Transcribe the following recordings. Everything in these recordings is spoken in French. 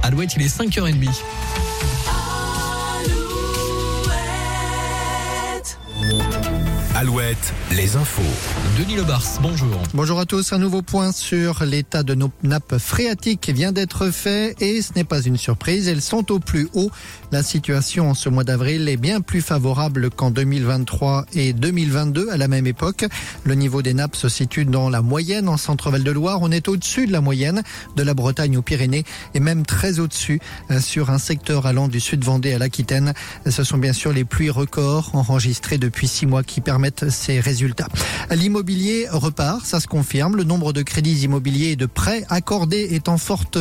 Alouette, il est 5h30. Alouette, les infos. Denis Lebars, bonjour. Bonjour à tous. Un nouveau point sur l'état de nos nappes phréatiques vient d'être fait et ce n'est pas une surprise. Elles sont au plus haut. La situation en ce mois d'avril est bien plus favorable qu'en 2023 et 2022 à la même époque. Le niveau des nappes se situe dans la moyenne en Centre-Val de Loire. On est au-dessus de la moyenne de la Bretagne aux Pyrénées et même très au-dessus sur un secteur allant du sud Vendée à l'Aquitaine. Ce sont bien sûr les pluies records enregistrées depuis 6 mois qui permettent ces résultats. L'immobilier repart, ça se confirme. Le nombre de crédits immobiliers et de prêts accordés est en forte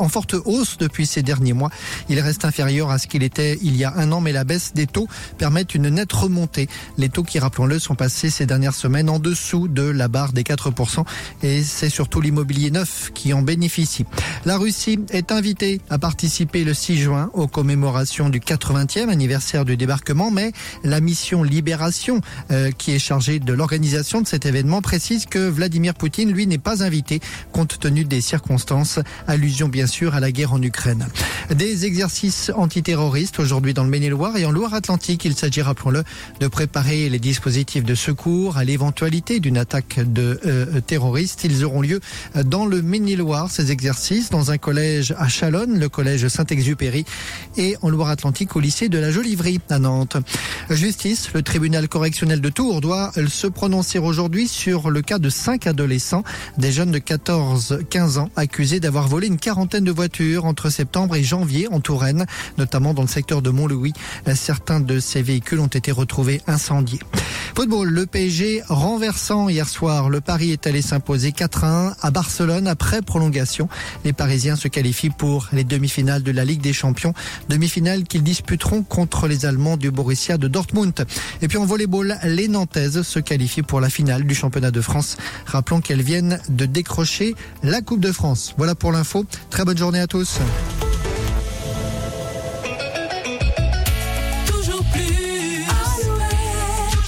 hausse depuis ces derniers mois. Il reste inférieur à ce qu'il était il y a un an, mais la baisse des taux permet une nette remontée. Les taux qui, rappelons-le, sont passés ces dernières semaines en dessous de la barre des 4% et c'est surtout l'immobilier neuf qui en bénéficie. La Russie est invitée à participer le 6 juin aux commémorations du 80e anniversaire du débarquement, mais la mission Libération qui est chargée de l'organisation de cet événement précise que Vladimir Poutine, lui, n'est pas invité compte tenu des circonstances. Allusion bien sûr à la guerre en Ukraine. Des exercices antiterroristes aujourd'hui dans le Maine-et-Loire et en Loire-Atlantique. Il s'agit, rappelons-le, de préparer les dispositifs de secours à l'éventualité d'une attaque de terroristes. Ils auront lieu dans le Maine-et-Loire, ces exercices, dans un collège à Chalonnes, le collège Saint-Exupéry, et en Loire-Atlantique au lycée de la Joliverie à Nantes. Justice, le tribunal correctionnel de Tours doit se prononcer aujourd'hui sur le cas de 5 adolescents, des jeunes de 14-15 ans accusés d'avoir volé une quarantaine de voitures entre septembre et janvier en Touraine, notamment dans le secteur de Montlouis. Certains de ces véhicules ont été retrouvés incendiés. Football, le PSG renversant hier soir. Le Paris est allé s'imposer 4-1 à Barcelone après prolongation. Les Parisiens se qualifient pour les demi-finales de la Ligue des Champions. Demi-finales qu'ils disputeront contre les Allemands du Borussia de Dortmund. Et puis en volleyball, les Nantaises se qualifient pour la finale du championnat de France. Rappelons qu'elles viennent de décrocher la Coupe de France. Voilà pour l'info. Très bonne journée à tous.